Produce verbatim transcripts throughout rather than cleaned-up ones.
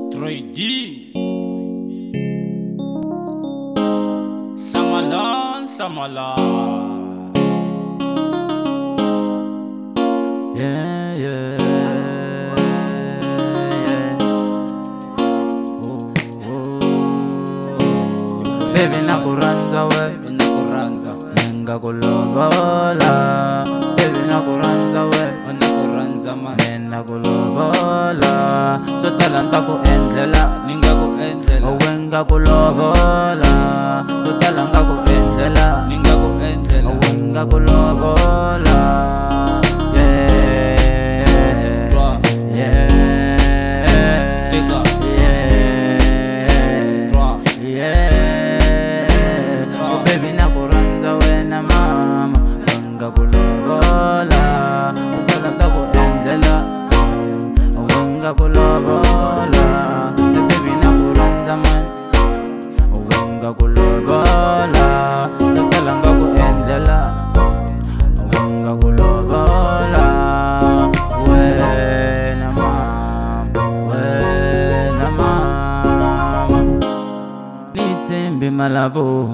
three D Samalan, Samalan. Yeah, yeah, yeah. Oh, oh. Baby nakuranza we, Nakuranza, ningakulobola. Baby nakuranza we, nakuranza man. ninakulobola. So talanta ku endlela, Ninga ku endlela, owenga kulobola. So talanta ku endlela, ninga ku endlela. owenga kulobola. Yeah, Draw, yeah, pick up, yeah, draw. yeah. Oh baby nakuranza wena mama, wanga kulobola. Usalanta ku endlela, wanga kulobola. Oh baby nakuranza man, wanga kulobola. Sakalanga ku endlela, wanga kulobola. Wena mama, wena mama, nitsembe malavu.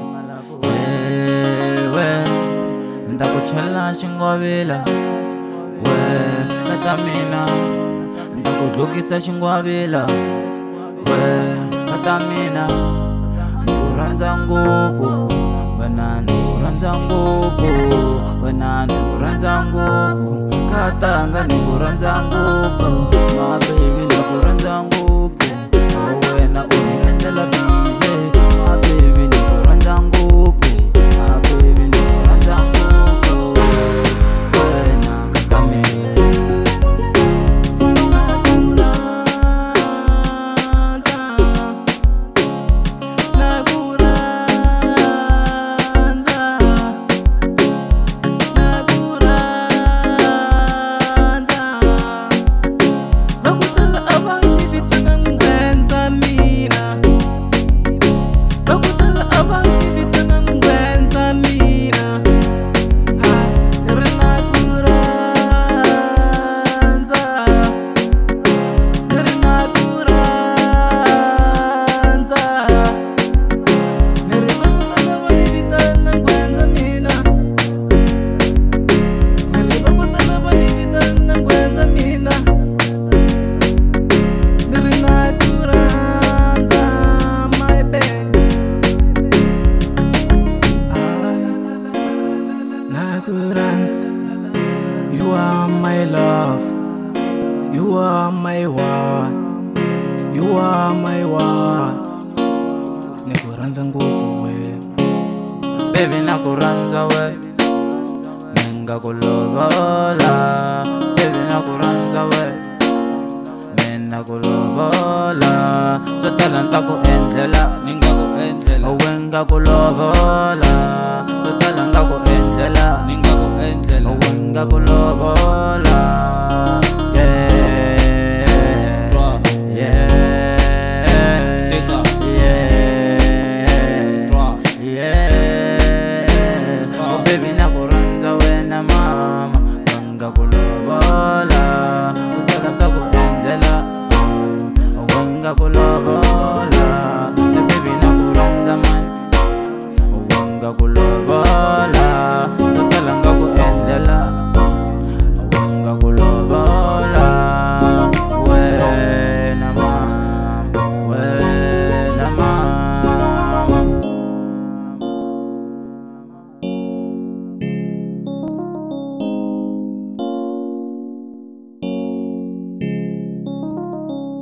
Ewe ndakuchela xingwavila, we kata mina ndakudlukisa xingwavila, we kata mina ndikuranza ngopfu, wena ndikuranza ngopfu, wena ndikuranza ngopfu, katanga ndikuranza ngopfu, my baby ndikuranza ngopfu, oh wena uniendlela bize, my baby ndikuranza ngopfu, my baby ndikuranza ngopfu, wena kata mina You are my love, you are my one, you are my one. Nikuranza nguvu we, baby nakuranza we, ningakulobola. Baby nakuranza we, ninakulobola. So talanta ku endlela, Ninga ku endlela, owenga kulobola. So talanta ku endlela, ninga ku endlela. owenga kulobola.